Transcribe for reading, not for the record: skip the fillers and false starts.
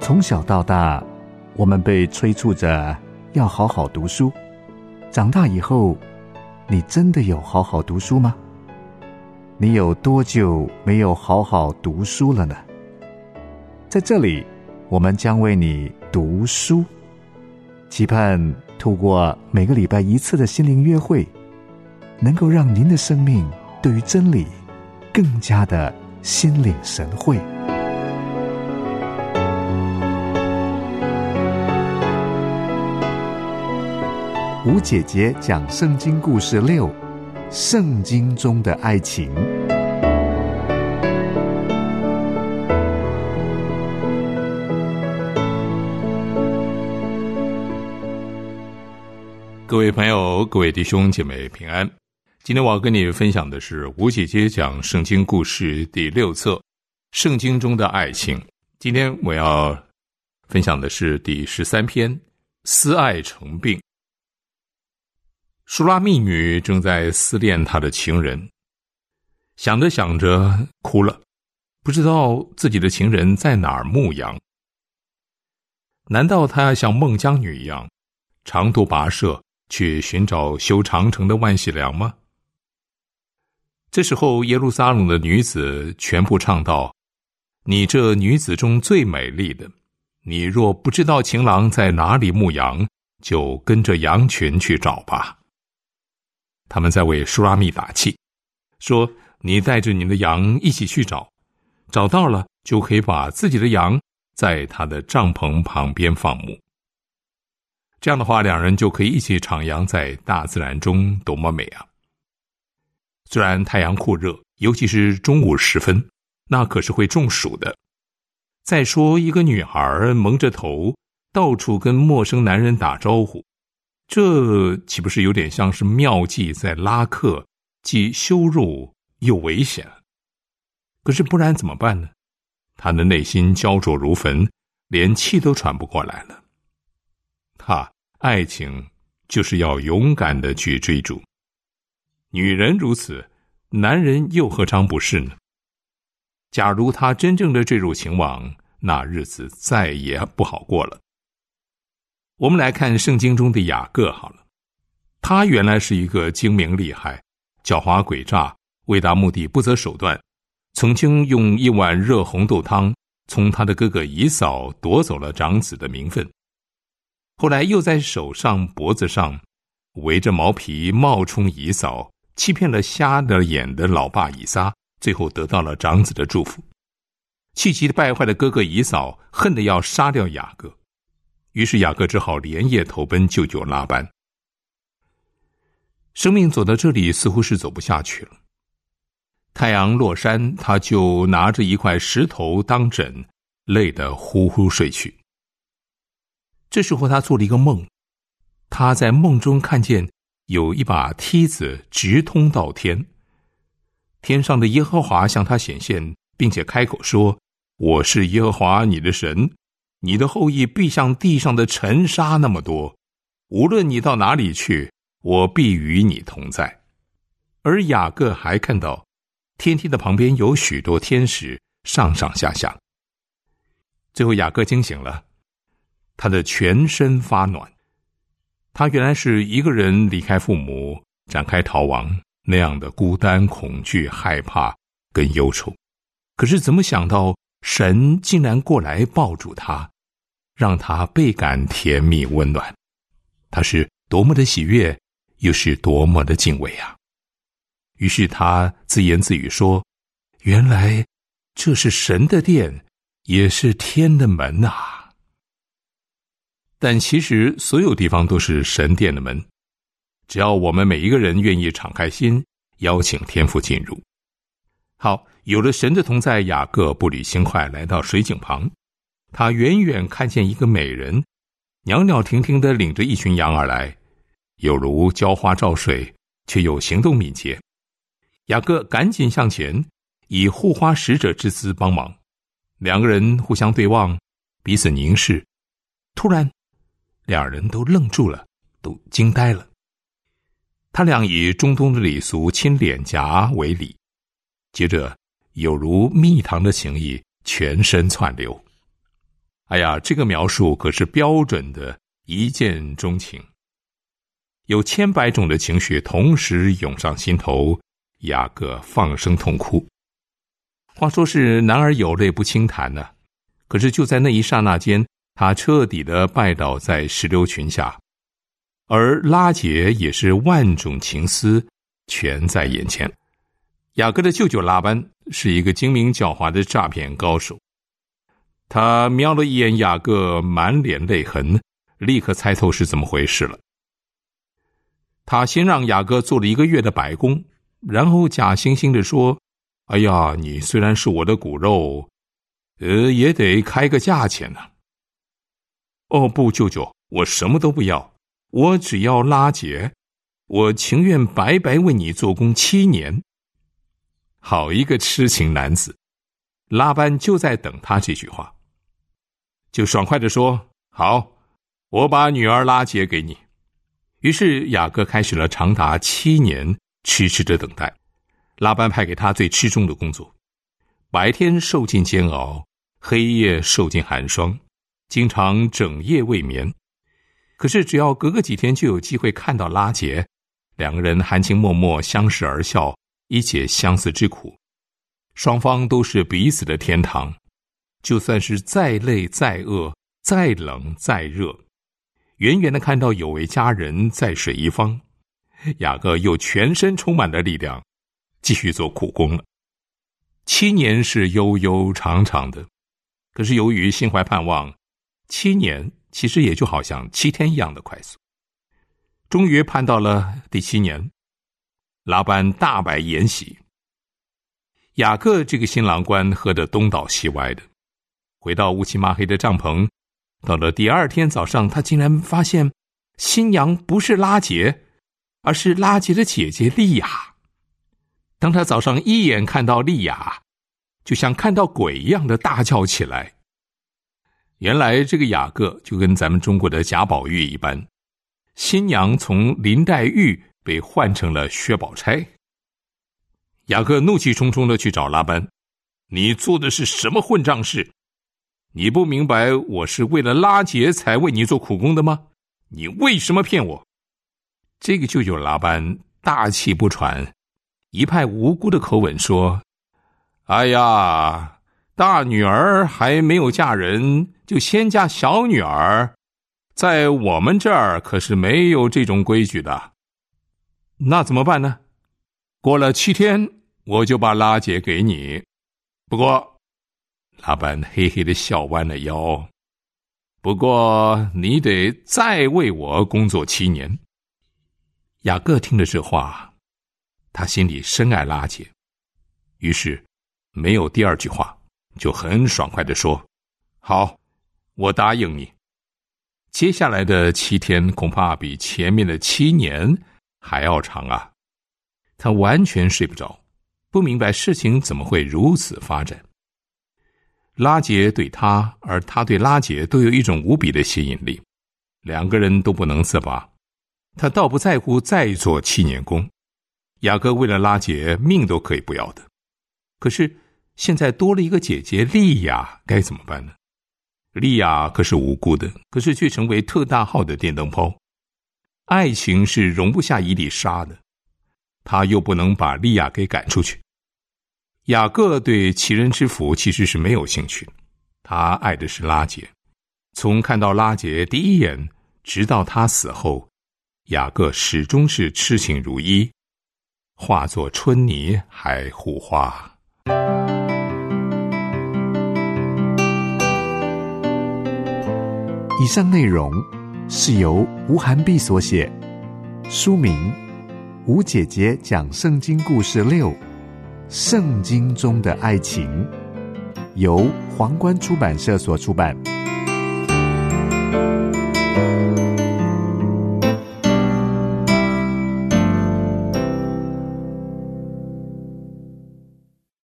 从小到大，我们被催促着要好好读书。长大以后，你真的有好好读书吗？你有多久没有好好读书了呢？在这里，我们将为你读书，期盼透过每个礼拜一次的心灵约会，能够让您的生命对于真理更加的心领神会。吴姐姐讲圣经故事6，圣经中的爱情。 各位朋友，各位弟兄姐妹平安。今天我要跟你分享的是吴姐姐讲圣经故事第6册，圣经中的爱情。今天我要分享的是第13篇，思爱成病。舒拉密女正在思念她的情人，想着想着哭了，不知道自己的情人在哪儿牧羊。难道她要像孟姜女一样长途跋涉去寻找修长城的万喜良吗？这时候耶路撒冷的女子全部唱道：你这女子中最美丽的，你若不知道情郎在哪里牧羊，就跟着羊群去找吧。他们在为舒拉密打气，说你带着你的羊一起去找，找到了就可以把自己的羊在他的帐篷旁边放牧。这样的话，两人就可以一起徜徉在大自然中，多么美啊！虽然太阳酷热，尤其是中午时分，那可是会中暑的。再说一个女孩蒙着头，到处跟陌生男人打招呼，这岂不是有点像是妙计在拉客，既羞辱又危险？可是不然怎么办呢？她的内心焦灼如焚，连气都喘不过来了。爱情就是要勇敢地去追逐，女人如此，男人又何尝不是呢？假如他真正的坠入情网，那日子再也不好过了。我们来看圣经中的雅各好了，他原来是一个精明厉害、狡猾诡诈、为达目的不择手段，曾经用一碗热红豆汤从他的哥哥以扫夺走了长子的名分，后来又在手上脖子上围着毛皮冒充以扫，欺骗了瞎了眼的老爸以撒，最后得到了长子的祝福。气急败坏的哥哥以扫恨得要杀掉雅各，于是雅各只好连夜投奔舅舅拉班。生命走到这里似乎是走不下去了，太阳落山，他就拿着一块石头当枕，累得呼呼睡去。这时候他做了一个梦，他在梦中看见有一把梯子直通到天，天上的耶和华向他显现，并且开口说：我是耶和华你的神，你的后裔必像地上的尘沙那么多，无论你到哪里去，我必与你同在。而雅各还看到天梯的旁边有许多天使上上下下。最后雅各惊醒了，他的全身发暖。他原来是一个人离开父母，展开逃亡，那样的孤单、恐惧、害怕跟忧愁。可是怎么想到神竟然过来抱住他，让他倍感甜蜜温暖。他是多么的喜悦，又是多么的敬畏啊！于是他自言自语说：原来这是神的殿，也是天的门啊！但其实所有地方都是神殿的门，只要我们每一个人愿意敞开心，邀请天父进入。好，有了神的同在，雅各步履轻快来到水井旁，他远远看见一个美人袅袅婷婷地领着一群羊而来，有如浇花照水，却又行动敏捷。雅各赶紧向前，以护花使者之姿帮忙。两个人互相对望，彼此凝视。突然两人都愣住了，都惊呆了。他俩以中东的礼俗亲脸颊为礼，接着有如蜜糖的情意全身窜流。 哎呀，这个描述可是标准的一见钟情，有千百种的情绪同时涌上心头，雅各放声痛哭。话说是男儿有泪不轻弹呢，可是就在那一刹那间，他彻底的拜倒在石榴裙下，而拉结也是万种情思全在眼前。雅各的舅舅拉班是一个精明狡猾的诈骗高手，他瞄了一眼雅各满脸泪痕，立刻猜透是怎么回事了。他先让雅各做了1个月的白工，然后假惺惺地说，哎呀，你虽然是我的骨肉，也得开个价钱呢。哦不，舅舅，我什么都不要，我只要拉结，我情愿白白为你做工7年。好一个痴情男子，拉班就在等他这句话，就爽快地说，好，我把女儿拉结给你。于是雅各开始了长达7年痴痴的等待。拉班派给他最吃重的工作，白天受尽煎熬，黑夜受尽寒霜，经常整夜未眠。可是只要隔个几天就有机会看到拉结，两个人含情脉脉，相视而笑，一解相思之苦。双方都是彼此的天堂，就算是再累再饿，再冷再热，远远的看到有位佳人在水一方，雅各又全身充满了力量，继续做苦工了。7年是悠悠长长的，可是由于心怀盼望，7年其实也就好像7天一样的快速。终于盼到了第7年，拉班大摆筵席，雅各这个新郎官喝得东倒西歪的，回到乌漆抹黑的帐篷。到了第2天早上，他竟然发现新娘不是拉结，而是拉结的姐姐利亚。当他早上一眼看到利亚，就像看到鬼一样的大叫起来。原来这个雅各就跟咱们中国的贾宝玉一般，新娘从林黛玉被换成了薛宝钗。雅各怒气冲冲地去找拉班，你做的是什么混账事？你不明白我是为了拉结才为你做苦工的吗？你为什么骗我？这个舅舅拉班大气不喘，一派无辜的口吻说，哎呀，大女儿还没有嫁人，就先嫁小女儿，在我们这儿可是没有这种规矩的。那怎么办呢？过了7天，我就把拉结给你。不过拉班嘿嘿的笑弯了腰，不过你得再为我工作7年。雅各听了这话，他心里深爱拉结，于是没有第2句话，就很爽快地说，好，我答应你。接下来的7天恐怕比前面的7年还要长啊。他完全睡不着，不明白事情怎么会如此发展。拉结对他，而他对拉结都有一种无比的吸引力，两个人都不能自拔。他倒不在乎再做7年工，雅各为了拉结命都可以不要的。可是现在多了一个姐姐利亚，该怎么办呢？利亚可是无辜的，可是却成为特大号的电灯泡。爱情是容不下一粒沙的，他又不能把利亚给赶出去。雅各对其人之福其实是没有兴趣，他爱的是拉结。从看到拉结第1眼，直到他死后，雅各始终是痴情如一，化作春泥还护花。 以上内容是由吴涵碧所写，书名《吴姐姐讲圣经故事6：圣经中的爱情》，由皇冠出版社所出版。